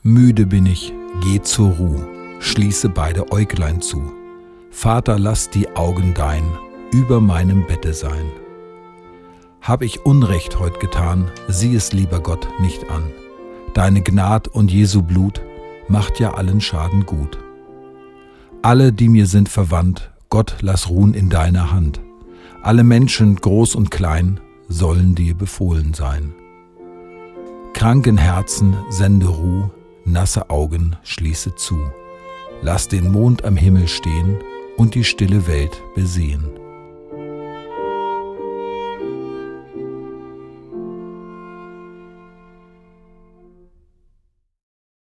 Müde bin ich, geh zur Ruh, schließe beide Äuglein zu. Vater, lass die Augen dein über meinem Bette sein. Hab ich Unrecht heut getan, sieh es, lieber Gott, nicht an. Deine Gnad und Jesu Blut macht ja allen Schaden gut. Alle, die mir sind verwandt, Gott, lass ruhen in deiner Hand. Alle Menschen, groß und klein, sollen dir befohlen sein. Kranken Herzen sende Ruh, nasse Augen schließe zu. Lass den Mond am Himmel stehen und die stille Welt besehen.